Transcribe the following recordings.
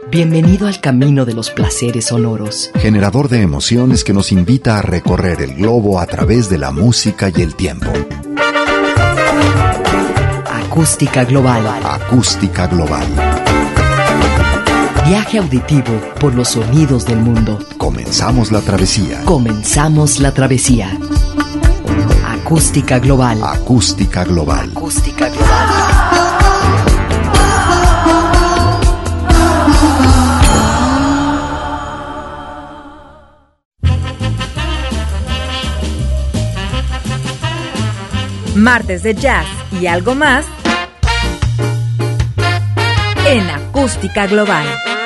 Bienvenido al camino de los placeres sonoros. Generador de emociones que nos invita a recorrer el globo a través de la música y el tiempo. Acústica Global. Acústica Global. Viaje auditivo por los sonidos del mundo. Comenzamos la travesía. Comenzamos la travesía. Acústica Global. Acústica Global. Acústica Global. Martes de jazz y algo más en Acústica Global.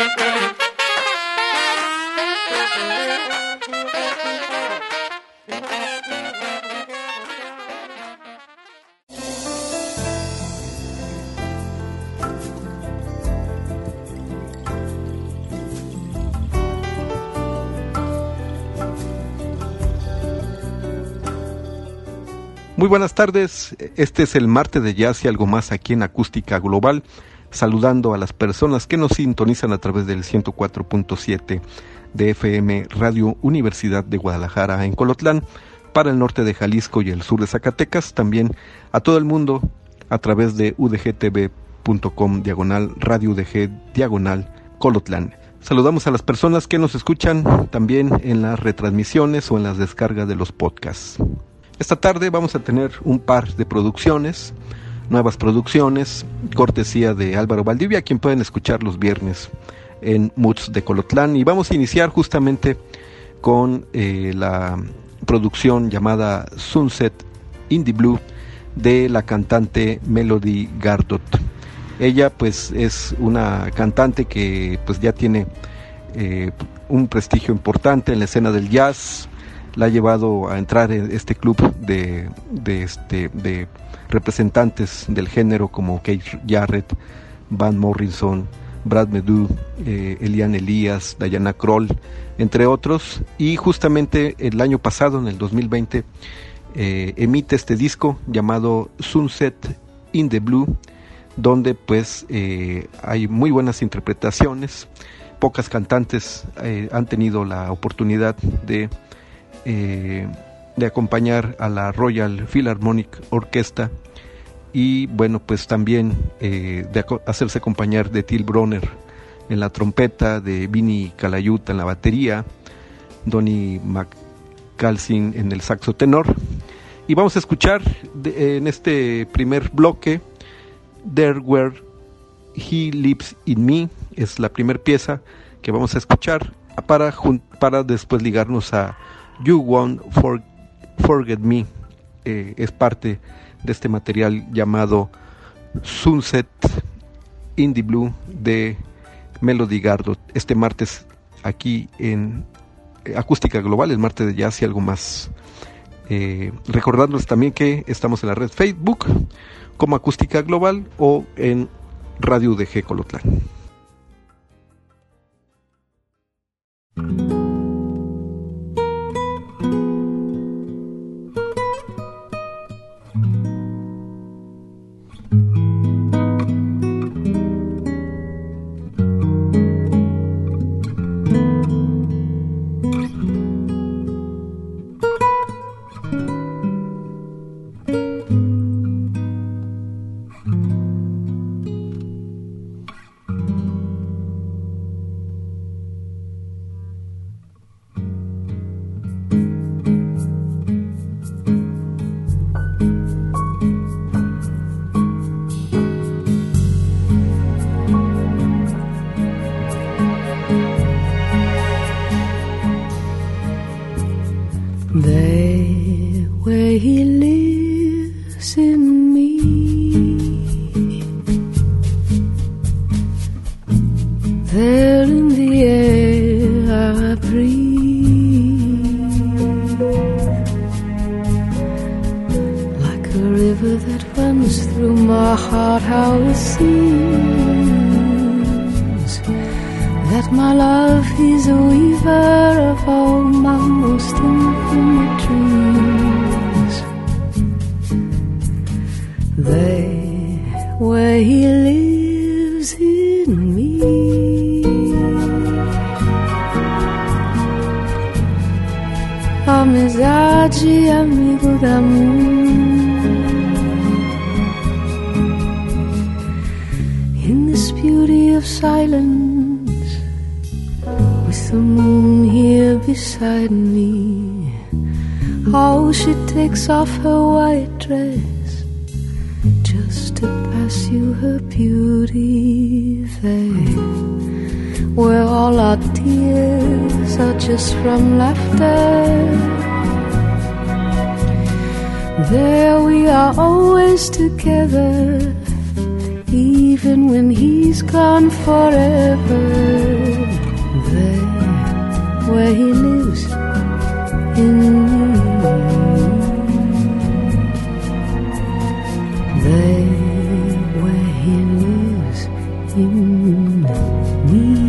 Muy buenas tardes, este es el martes de jazz y algo más aquí en Acústica Global, saludando a las personas que nos sintonizan a través del 104.7 de FM Radio Universidad de Guadalajara en Colotlán, para el norte de Jalisco y el sur de Zacatecas, también a todo el mundo a través de udgtv.com/radio UDG/Colotlán. Saludamos a las personas que nos escuchan también en las retransmisiones o en las descargas de los podcasts. Esta tarde vamos a tener un par de producciones, nuevas producciones, cortesía de Álvaro Valdivia, quien pueden escuchar los viernes en Moods de Colotlán. Y vamos a iniciar justamente con la producción llamada Sunset in the Blue de la cantante Melody Gardot. Ella pues es una cantante que pues ya tiene un prestigio importante en la escena del jazz. La ha llevado a entrar en este club de representantes del género como Keith Jarrett, Van Morrison, Brad Meldau, Eliane Elias, Diana Kroll, entre otros. Y justamente el año pasado, en el 2020, emite este disco llamado Sunset in the Blue, donde pues hay muy buenas interpretaciones. Pocas cantantes han tenido la oportunidad de acompañar a la Royal Philharmonic Orchestra y bueno pues también de hacerse acompañar de Till Bronner en la trompeta, de Vinnie Colaiuta en la batería, Donny McCalsin en el saxo tenor. Y vamos a escuchar en este primer bloque There Where He Lives in Me, es la primera pieza que vamos a escuchar para después ligarnos a You Won't Forget Me. Es parte de este material llamado Sunset in the Blue de Melody Gardot, este martes aquí en Acústica Global, el martes de jazz y algo más. Recordándoles también que estamos en la red Facebook como Acústica Global o en Radio UDG Colotlán. Where he lives in me. amizade, amigo da in this beauty of silence, with the moon here beside me. Oh, she takes off her white dress just to pass you her beauty there, where all our tears are just from laughter. There we are always together, even when he's gone forever. There where he lives in me, there where he lives in me.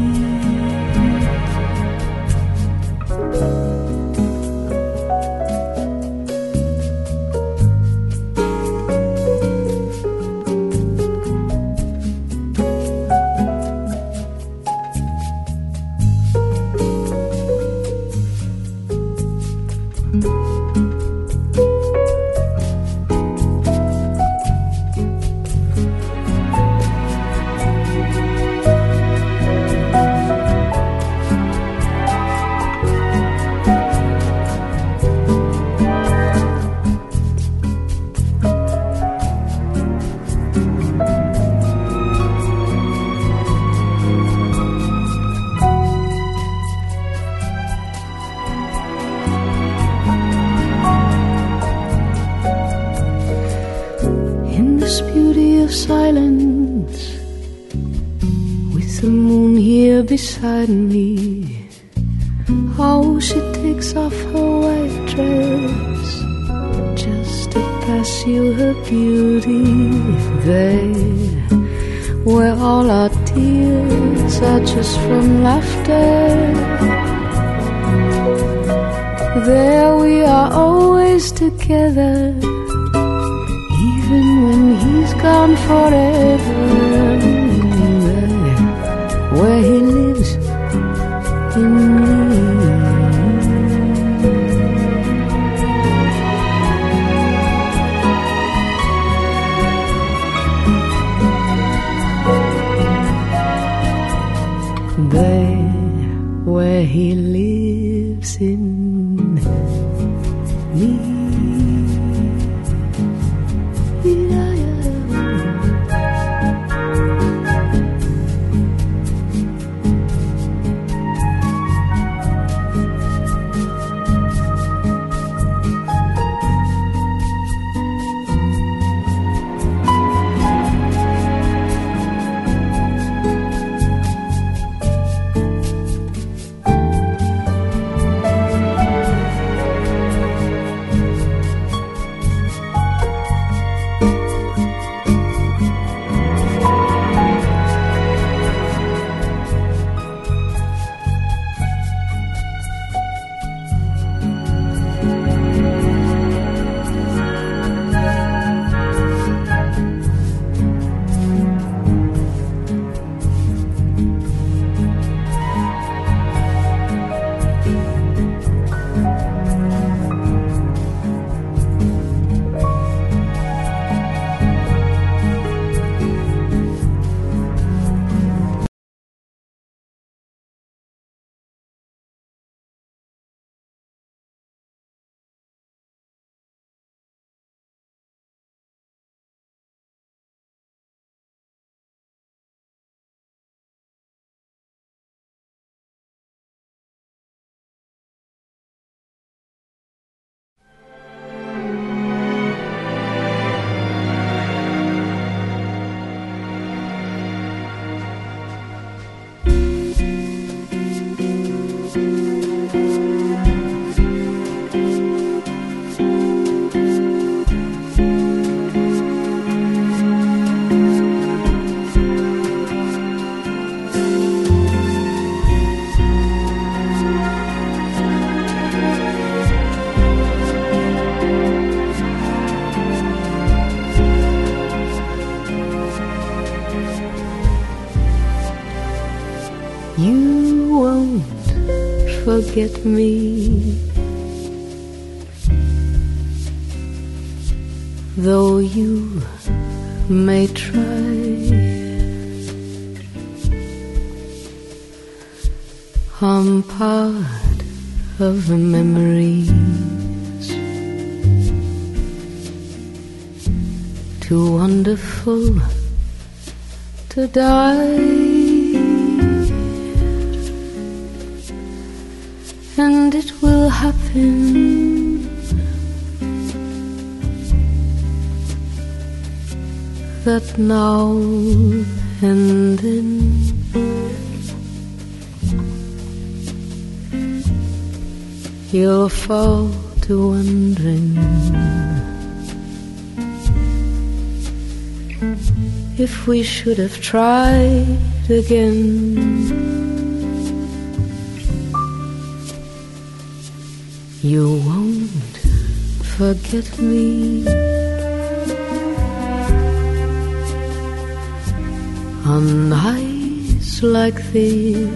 Silence, with the moon here beside me. Oh, she takes off her white dress just to pass you her beauty there, where all our tears are just from laughter. There we are always together, even when he's gone forever, where he lives in me. There where he lives in me. You won't forget me, though you may try. I'm part of the memories, too wonderful to die. And it will happen that now and then you'll fall to wondering if we should have tried again. You won't forget me on nights like this.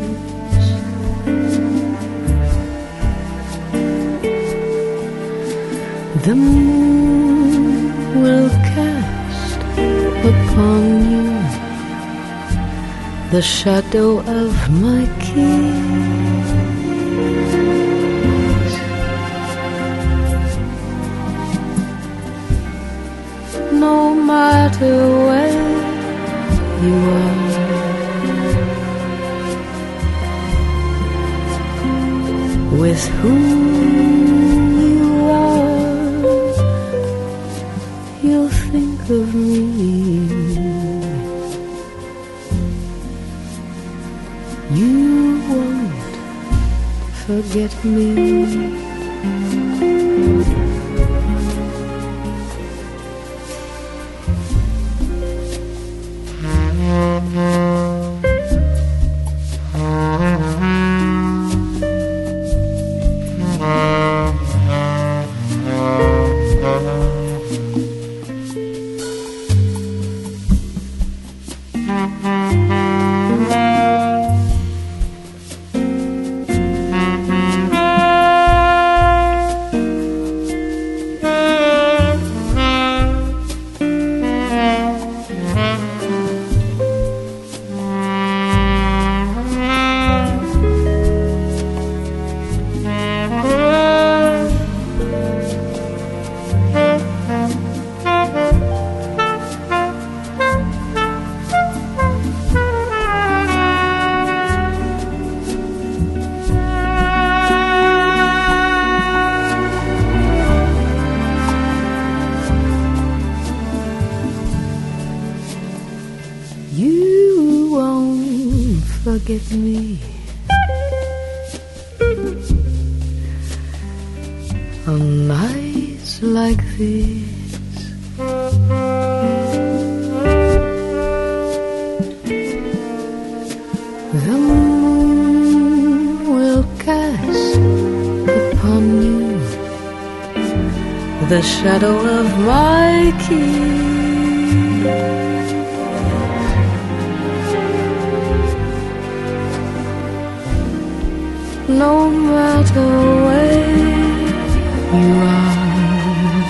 The moon will cast upon you the shadow of my kiss. No matter where you are, with whom you are, you'll think of me. You won't forget me. Forget me on nights like this. The moon will cast upon you the shadow of my kiss. No matter where you are,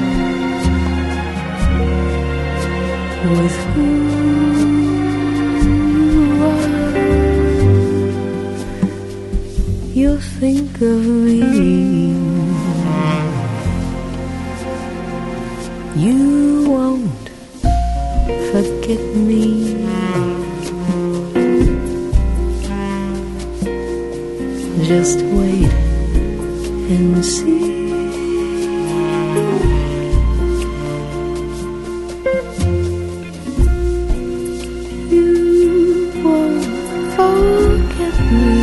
with whom you are, you'll think of me. You won't forget me. Just wait and see. You won't forget me.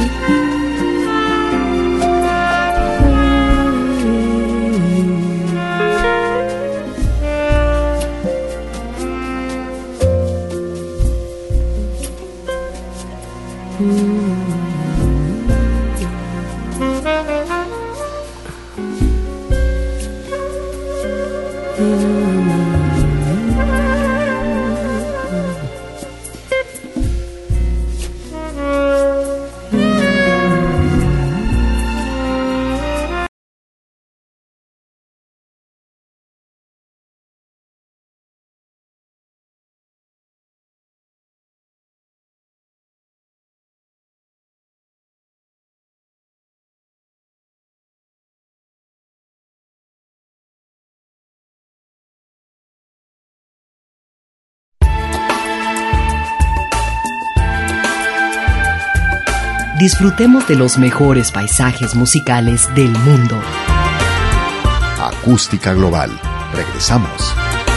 disfrutemos de los mejores paisajes musicales del mundo. Acústica Global. Regresamos.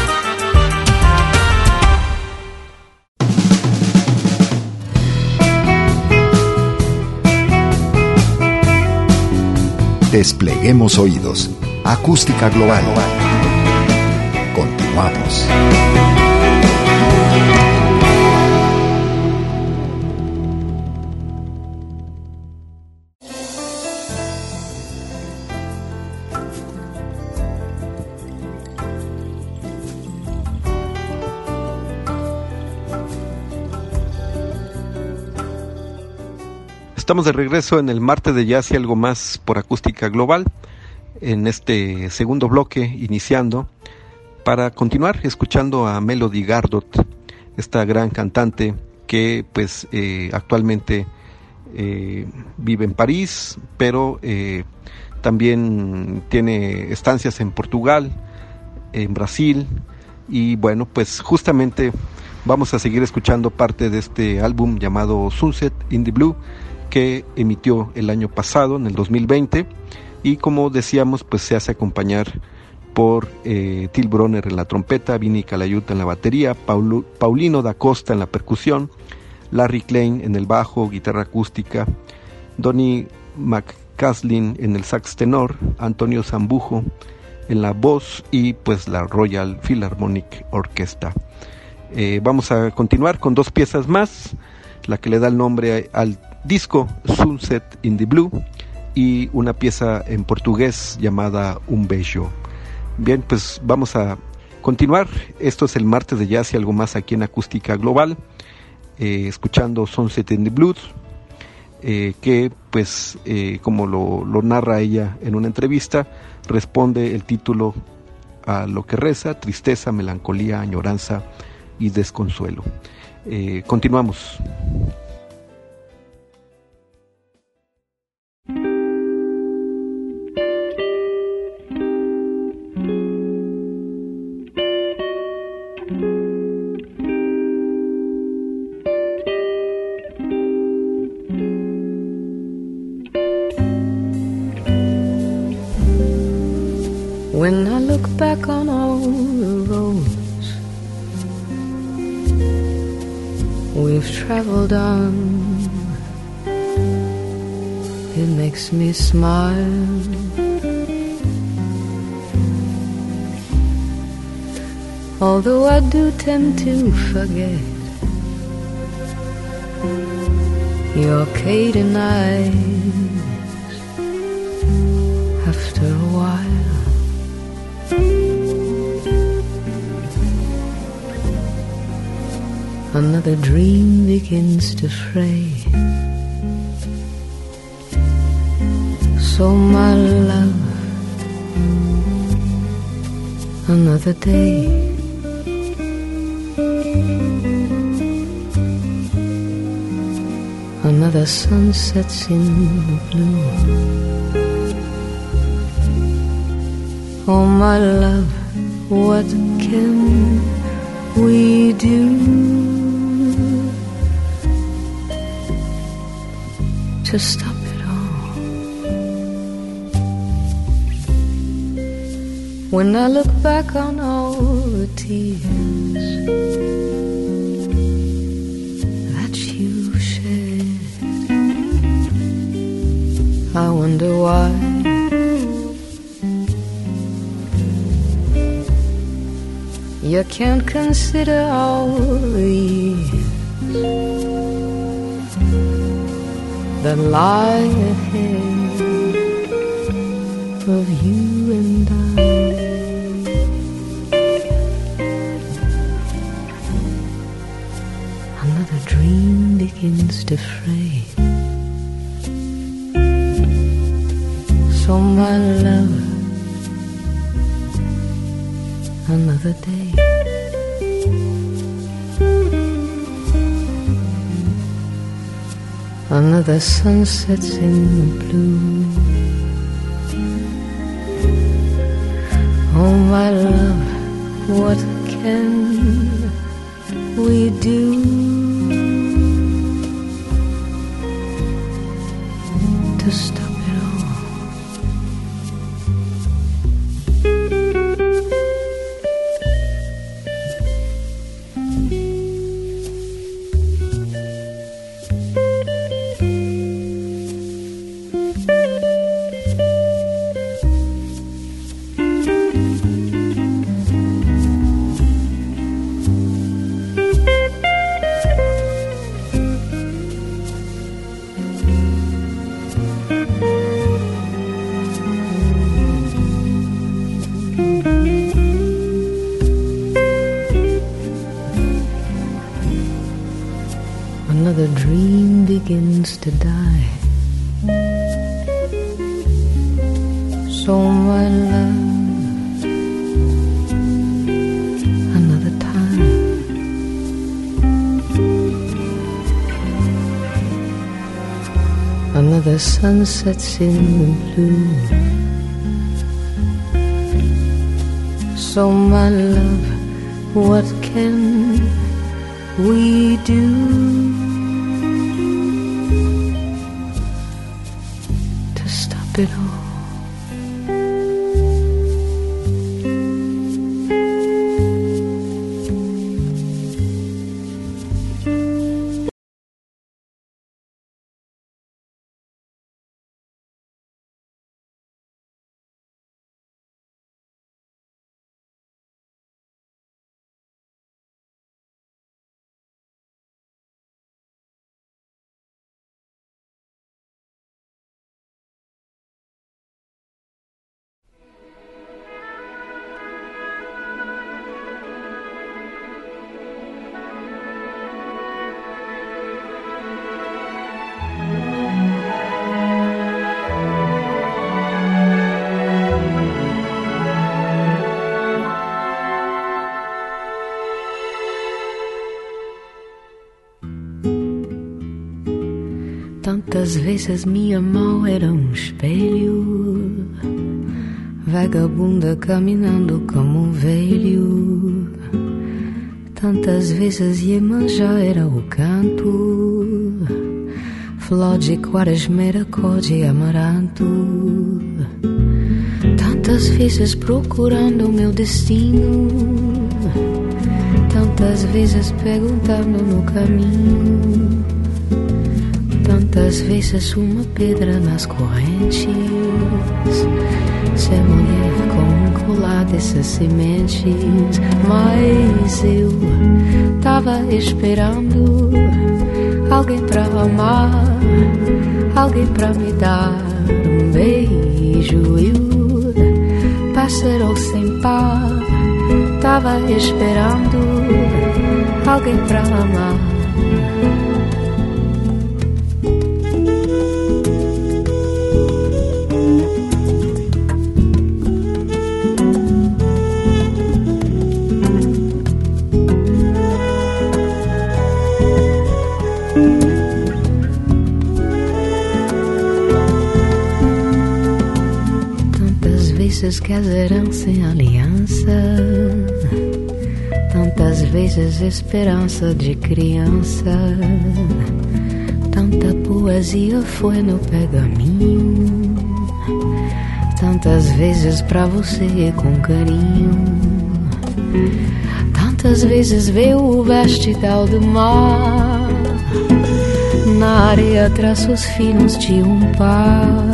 Despleguemos oídos. Acústica Global. Continuamos. Estamos de regreso en el martes de Jazz y algo más por Acústica Global, en este segundo bloque, iniciando, para continuar escuchando a Melody Gardot, esta gran cantante que pues actualmente vive en París, pero también tiene estancias en Portugal, en Brasil, y bueno, pues justamente vamos a seguir escuchando parte de este álbum llamado Sunset in the Blue, que emitió el año pasado, en el 2020, y como decíamos, pues se hace acompañar por Till Bronner en la trompeta, Vinny Colaiuta en la batería, Paulino da Costa en la percusión, Larry Klein en el bajo, guitarra acústica, Donny McCaslin en el sax tenor, Antonio Zambujo en la voz y pues la Royal Philharmonic Orchestra. Vamos a continuar con dos piezas más, la que le da el nombre al disco Sunset in the Blue y una pieza en portugués llamada Un Beijo. Bien, pues vamos a continuar. Esto es el martes de Jazz y algo más aquí en Acústica Global, escuchando Sunset in the Blue, que pues como lo narra ella en una entrevista, responde el título a lo que reza: tristeza, melancolía, añoranza y desconsuelo. Continuamos. When I look back on all the roads we've traveled on, it makes me smile. Although I do tend to forget your cadent eyes after a while. Another dream begins to fray. So my love, another day. Another sun sets in the blue. Oh my love, what can we do to stop it all? When I look back on all the tears that you shed, I wonder why you can't consider all the years that lie ahead of you and I. Another dream begins to fray. So my love, another day. Another sun sets in the blue. Oh my love, what can we do to die. So my love, another time. Another sunset's in the blue. So my love, what can we do to stop it all? Tantas vezes minha mão era um espelho, vagabunda caminhando como um velho. Tantas vezes Iemanjá era o canto, flor de quaresmeira, cor de amaranto. Tantas vezes procurando o meu destino, tantas vezes perguntando no caminho. Tantas vezes uma pedra nas correntes, ser mulher com um colar dessas sementes. Mas eu tava esperando alguém pra amar, alguém pra me dar um beijo. Eu, pássaro sem par, tava esperando alguém pra amar. Casarão sem aliança, tantas vezes esperança de criança. Tanta poesia foi no pergaminho, tantas vezes pra você com carinho. Tantas vezes veio o vestidal do mar, na areia traços finos de um par.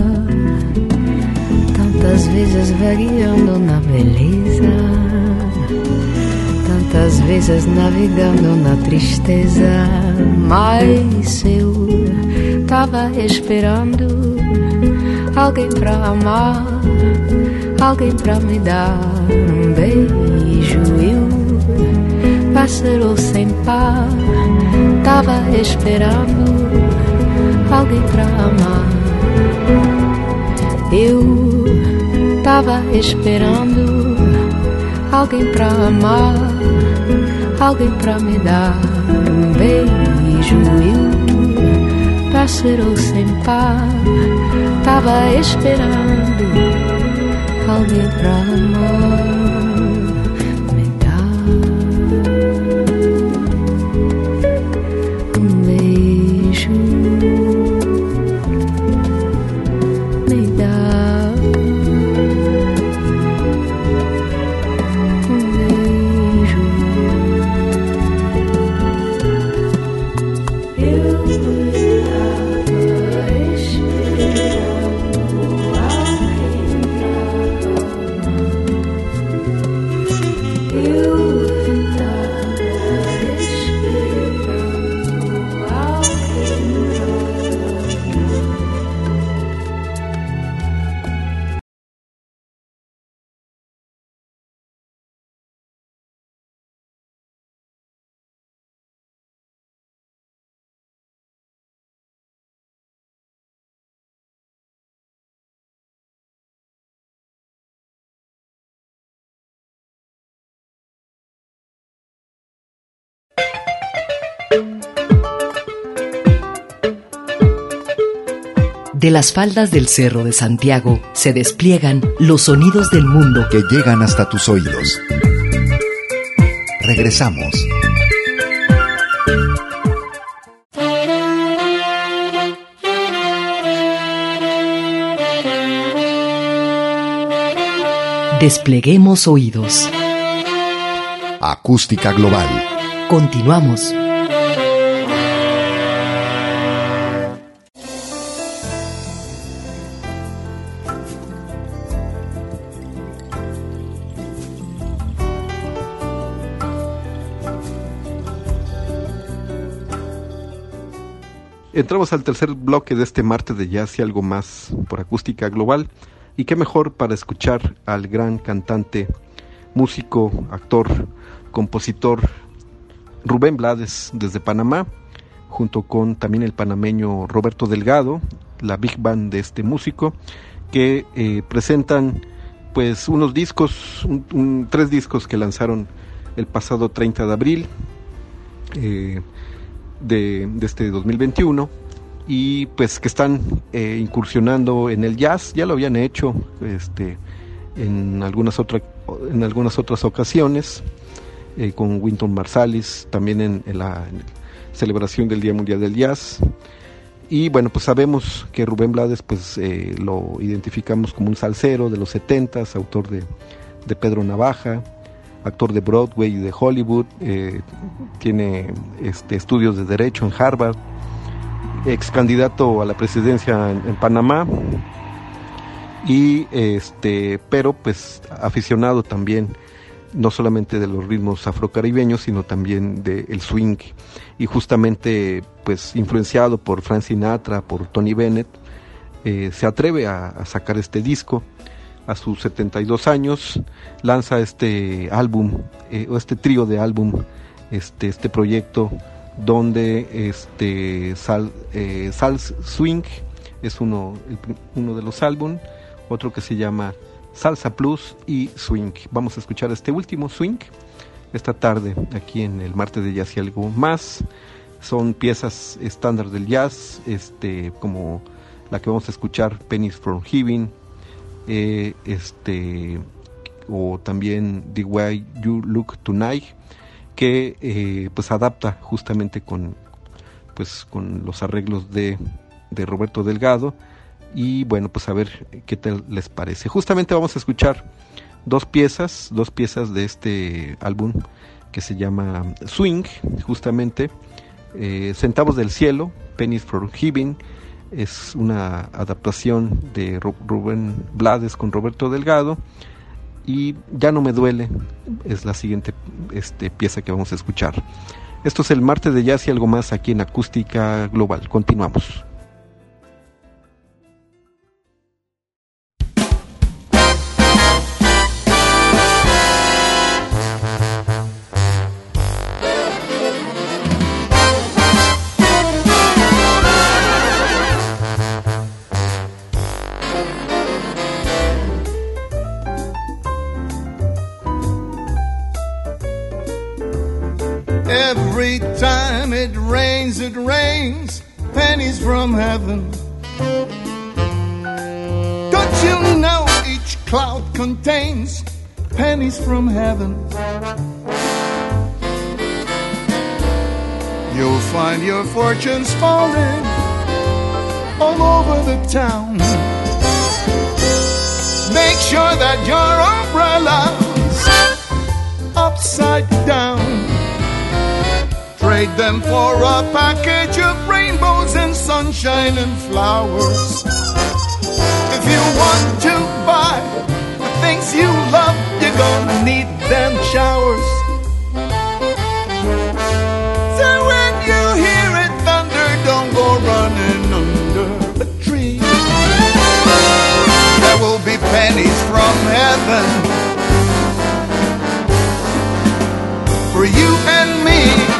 Tantas vezes vagueando na beleza, tantas vezes navegando na tristeza. Mas eu tava esperando alguém pra amar, alguém pra me dar um beijo. Eu, pássaro sem par, tava esperando alguém pra amar. Eu tava esperando alguém pra amar, alguém pra me dar um beijo. Eu, pássaro sem par, tava esperando alguém pra amar. Me dá um beijo. Me dá De las faldas del Cerro de Santiago se despliegan los sonidos del mundo que llegan hasta tus oídos. Regresamos. Despleguemos oídos. Acústica Global. Continuamos. Entramos al tercer bloque de este martes de Jazz y algo más por Acústica Global. Y qué mejor para escuchar al gran cantante, músico, actor, compositor Rubén Blades desde Panamá, junto con también el panameño Roberto Delgado, la big band de este músico, que presentan pues unos discos, 3 discos que lanzaron el pasado 30 de abril de este 2021, y pues que están incursionando en el jazz. Ya lo habían hecho en algunas otras ocasiones, con Wynton Marsalis, también en la celebración del Día Mundial del Jazz. Y bueno, pues sabemos que Rubén Blades pues lo identificamos como un salsero de los 70s, autor de Pedro Navaja, actor de Broadway y de Hollywood, tiene estudios de Derecho en Harvard, ex candidato a la presidencia en Panamá, y pero pues aficionado también no solamente de los ritmos afrocaribeños, sino también del swing, y justamente pues influenciado por Frank Sinatra, por Tony Bennett, se atreve a sacar este disco. A sus 72 años lanza este álbum, o este trío de álbum, este proyecto, donde Salsa Swing es uno de los álbumes, otro que se llama Salsa Plus y Swing. Vamos a escuchar este último, Swing, esta tarde aquí en el martes de Jazz y algo más. Son piezas estándar del jazz, como la que vamos a escuchar, Pennies from Heaven, o también The Way You Look Tonight, que pues adapta justamente con los arreglos de Roberto Delgado. Y bueno, pues a ver qué tal les parece. Justamente vamos a escuchar dos piezas de este álbum que se llama Swing, justamente Centavos del Cielo, Pennies from Heaven. Es una adaptación de Rubén Blades con Roberto Delgado, y Ya no me duele es la siguiente pieza que vamos a escuchar. Esto es el martes de Jazz y algo más aquí en Acústica Global. Continuamos. Every time it rains pennies from heaven. Don't you know each cloud contains pennies from heaven? You'll find your fortunes falling all over the town. Make sure that your umbrella's upside down. Trade them for a package of rainbows and sunshine and flowers. If you want to buy the things you love, you're gonna need them showers. So when you hear it thunder, don't go running under the tree. There will be pennies from heaven for you and me.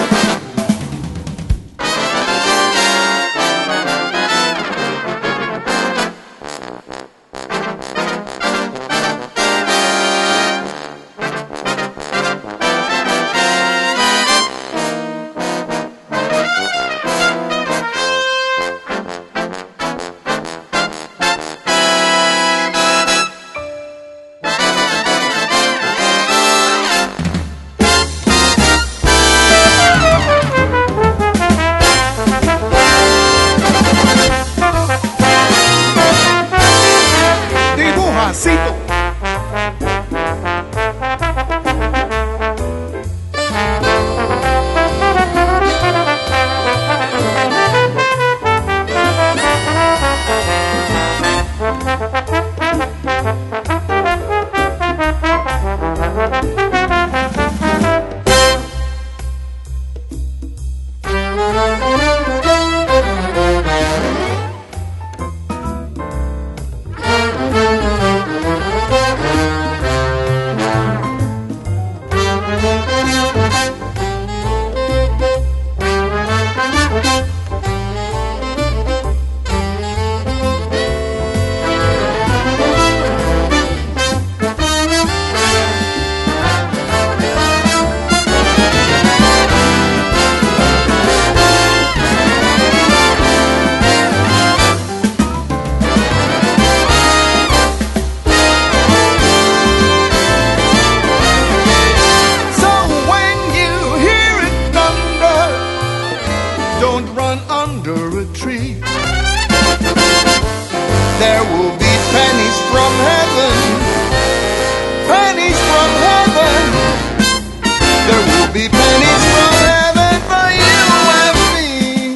be pennies forever for you and me.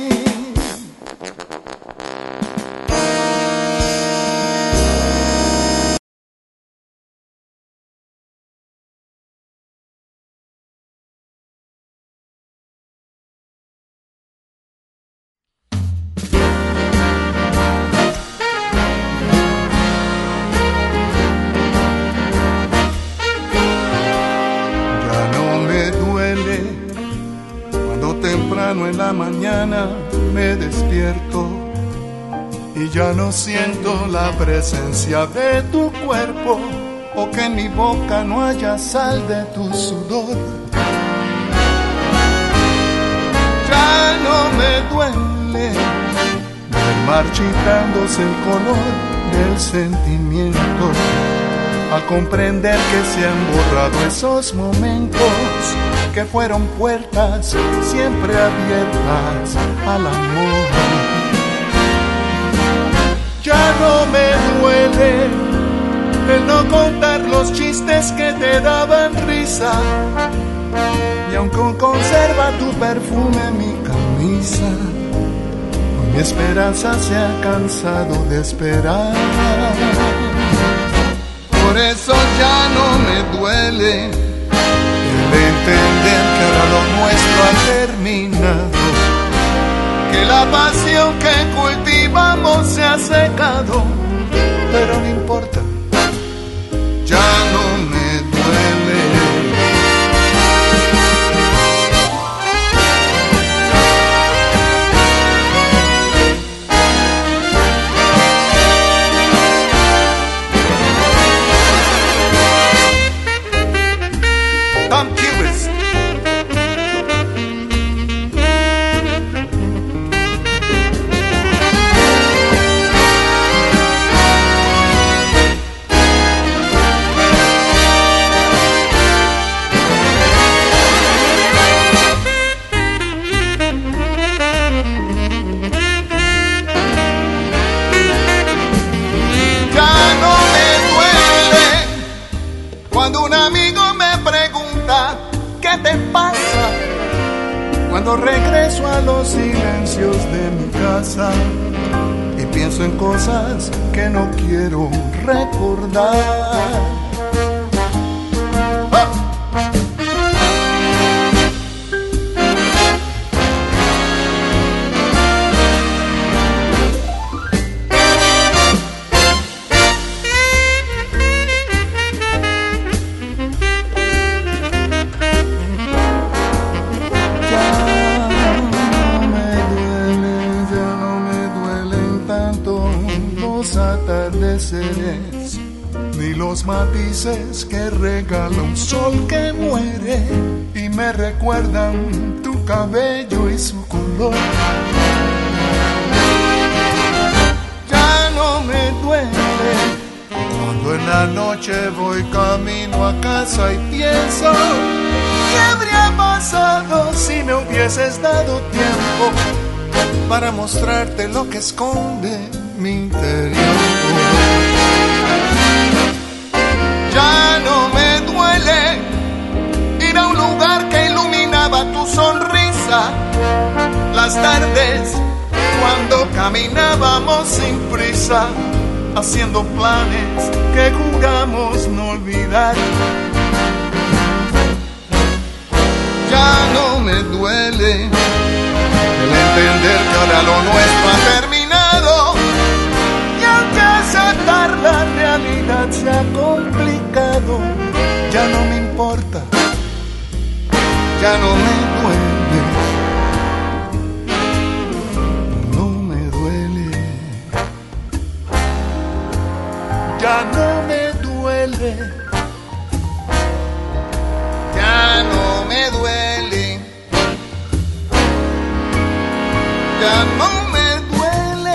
En la mañana me despierto y ya no siento la presencia de tu cuerpo, o que en mi boca no haya sal de tu sudor. Ya no me duele ver marchitándose el color del sentimiento, al comprender que se han borrado esos momentos que fueron puertas siempre abiertas al amor. Ya no me duele el no contar los chistes que te daban risa, y aunque conserva tu perfume mi camisa, mi esperanza se ha cansado de esperar. Por eso ya no me duele de entender que ahora lo nuestro ha terminado, que la pasión que cultivamos se ha secado, pero no importa, ya no me duele. Tom Cubis. ¿Qué te pasa? Cuando regreso a los silencios de mi casa y pienso en cosas que no quiero recordar. Ni los matices que regala un sol que muere y me recuerdan tu cabello y su color. Ya no me duele cuando en la noche voy camino a casa y pienso ¿qué habría pasado si me hubieses dado tiempo para mostrarte lo que esconde mi interior? Ya no me duele ir a un lugar que iluminaba tu sonrisa, las tardes cuando caminábamos sin prisa, haciendo planes que juramos no olvidar. Ya no me duele el entender que ahora lo nuestro ha terminado, y aunque aceptar la realidad se ha complicado, ya no me importa, ya no me duele, no me duele, ya no me duele, ya no me duele, ya no me duele,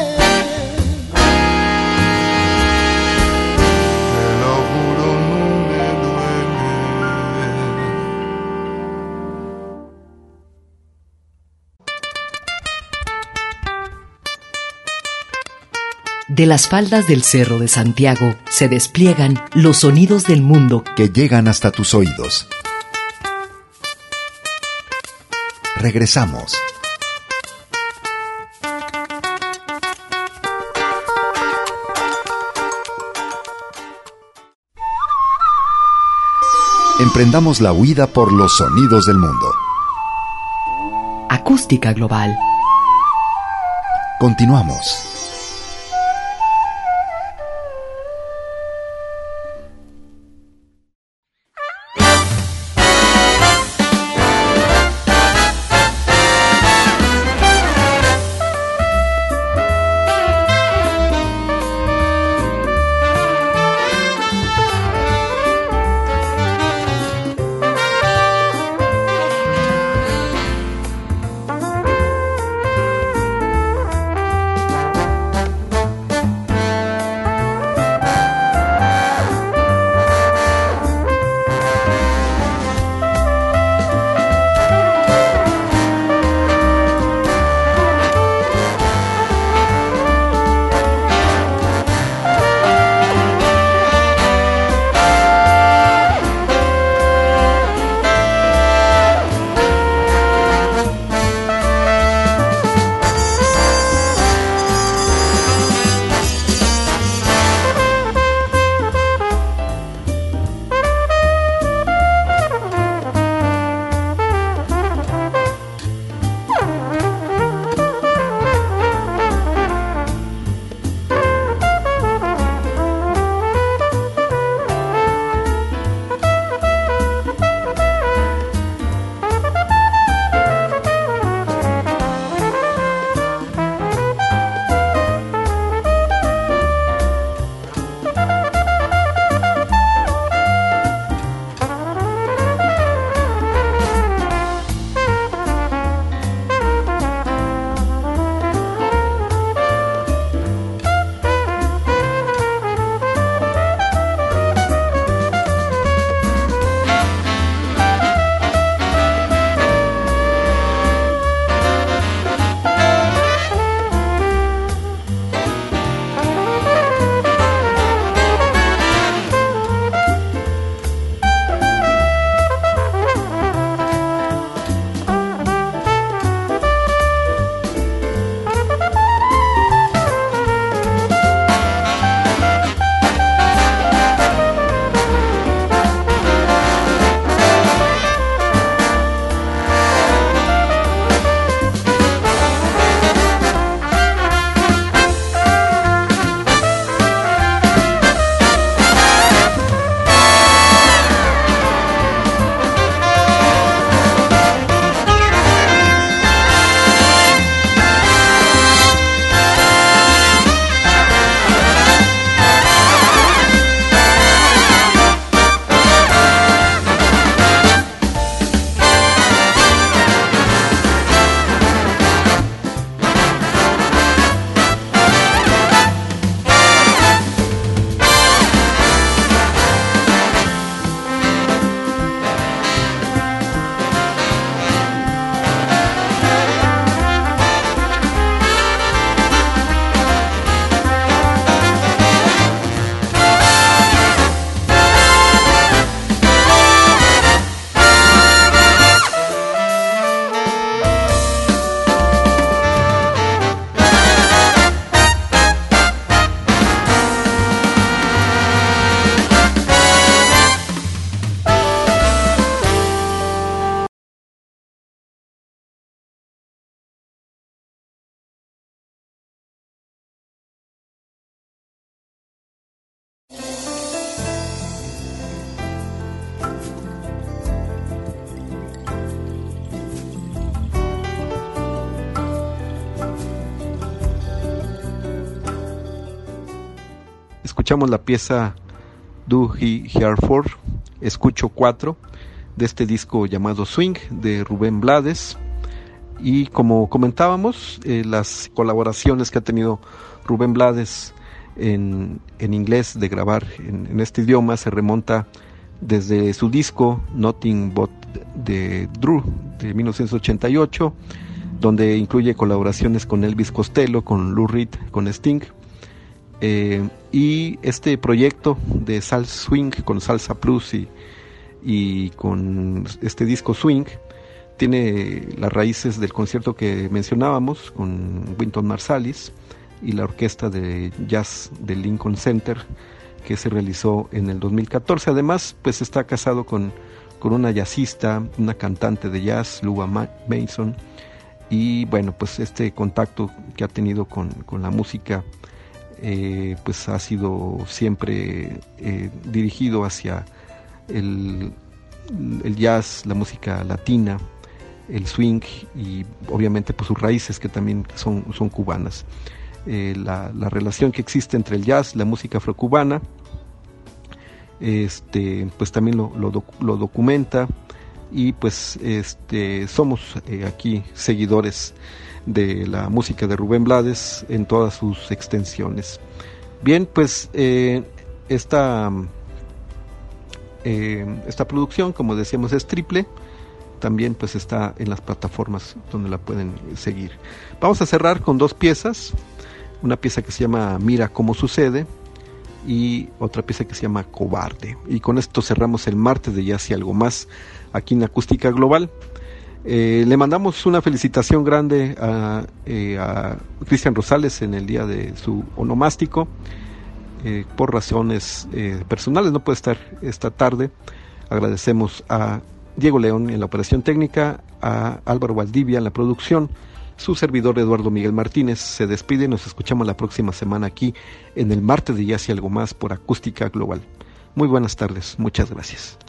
te lo juro, no me duele. De las faldas del Cerro de Santiago se despliegan los sonidos del mundo que llegan hasta tus oídos. Regresamos. Emprendamos la huida por los sonidos del mundo. Acústica Global. Continuamos. Escuchamos la pieza Do He Hear For, Escucho 4, de este disco llamado Swing, de Rubén Blades. Y como comentábamos, las colaboraciones que ha tenido Rubén Blades en inglés, de grabar en este idioma, se remonta desde su disco Nothing But the Drew de 1988, donde incluye colaboraciones con Elvis Costello, con Lou Reed, con Sting, y este proyecto de Salsa Swing con Salsa Plus y con este disco Swing tiene las raíces del concierto que mencionábamos con Wynton Marsalis y la orquesta de jazz del Lincoln Center, que se realizó en el 2014. Además, pues está casado con una jazzista, una cantante de jazz, Luba Mason, y bueno, pues este contacto que ha tenido con la música pues ha sido siempre dirigido hacia el jazz, la música latina, el swing y obviamente pues sus raíces que también son cubanas. La relación que existe entre el jazz, la música afrocubana, pues también lo documenta, y pues somos aquí seguidores de la música de Rubén Blades en todas sus extensiones. Bien, pues esta producción, como decíamos, es triple. También pues está en las plataformas donde la pueden seguir. Vamos a cerrar con dos piezas. Una pieza que se llama Mira cómo sucede y otra pieza que se llama Cobarde. Y con esto cerramos el martes de Jazz y Algo Más aquí en Acústica Global. Le mandamos una felicitación grande a Cristian Rosales en el día de su onomástico. Por razones personales no puede estar esta tarde. Agradecemos a Diego León en la operación técnica, a Álvaro Valdivia en la producción. Su servidor Eduardo Miguel Martínez se despide y nos escuchamos la próxima semana aquí en el martes de Jazz y Algo Más por Acústica Global. Muy buenas tardes, muchas gracias.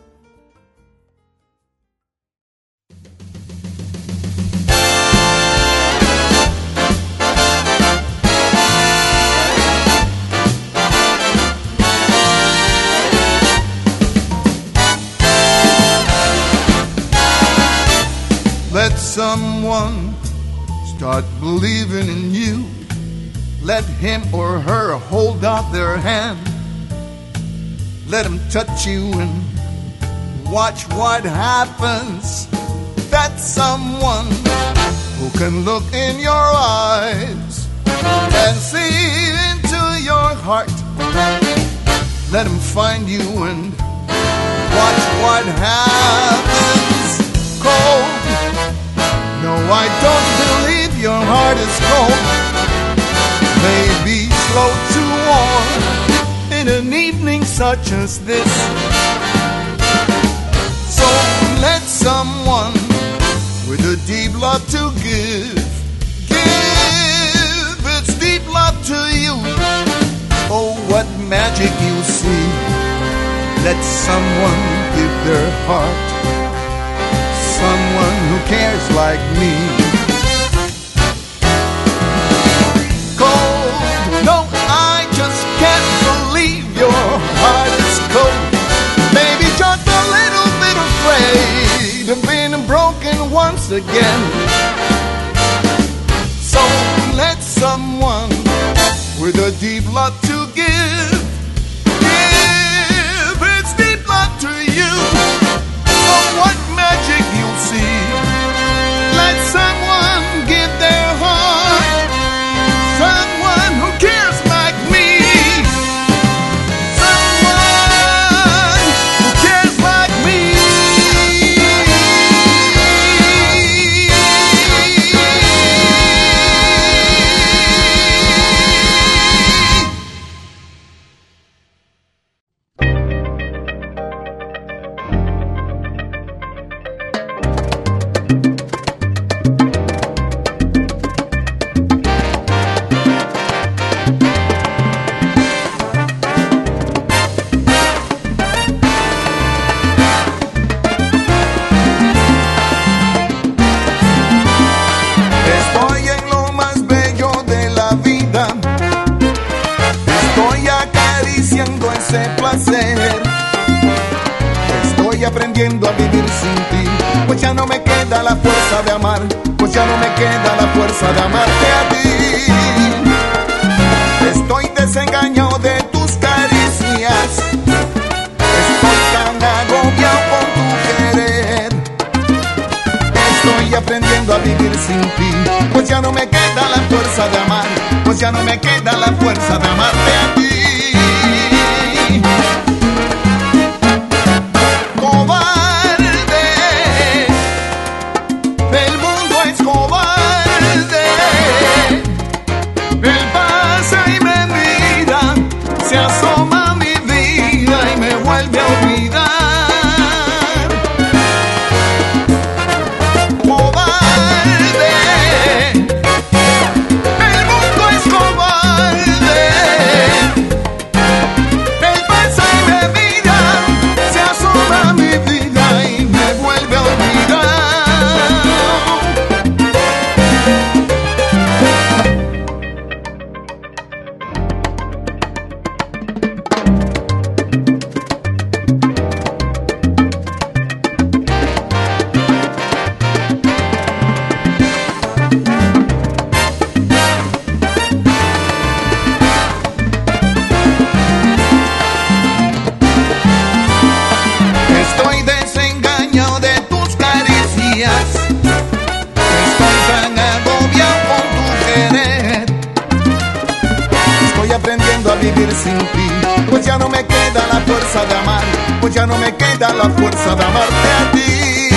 Let someone start believing in you. Let him or her hold out their hand. Let him touch you and watch what happens. That's someone who can look in your eyes and see into your heart. Let him find you and watch what happens. Cold. No, I don't believe your heart is cold. Maybe slow to warm in an evening such as this. So let someone with a deep love to give its deep love to you. Oh, what magic you see. Let someone give their heart. Someone who cares like me. Cold, no, I just can't believe your heart is cold. Maybe just a little bit afraid of being broken once again. So let someone with a deep love to give its deep love to you. Oh, what magic you'll see. Let someone give their heart. Someone who cares like me. Someone who cares like me. Estoy aprendiendo a vivir sin ti, pues ya no me queda la fuerza de amar, pues ya no me queda la fuerza de amarte a ti. Estoy desengañado de tus caricias, estoy tan agobiado con tu querer. Estoy aprendiendo a vivir sin ti, pues ya no me queda la fuerza de amar, pues ya no me queda la fuerza de amarte a ti. ya no me queda la fuerza de amarte a ti.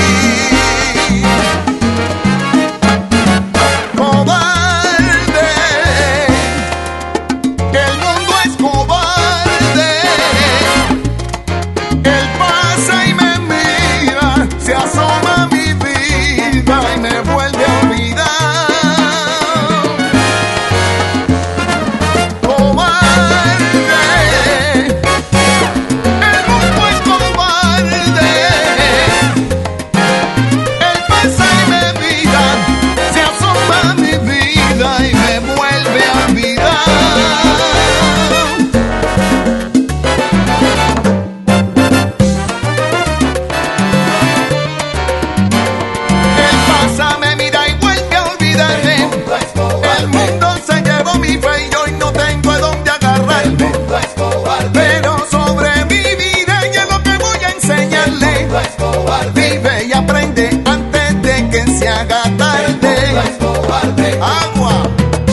Vive y aprende antes de que se haga tarde. Agua.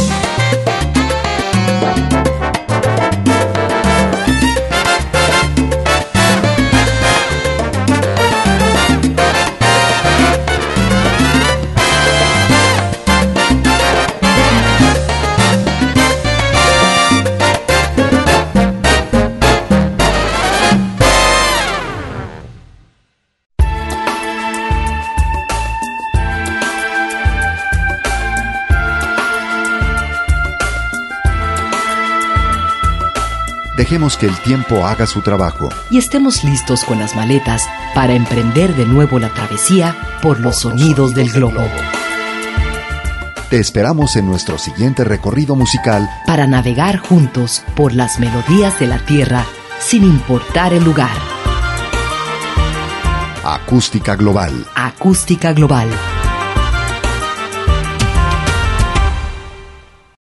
Dejemos que el tiempo haga su trabajo. Y estemos listos con las maletas para emprender de nuevo la travesía por los sonidos del globo. Te esperamos en nuestro siguiente recorrido musical Para navegar juntos por las melodías de la tierra sin importar el lugar. Acústica Global. Acústica Global.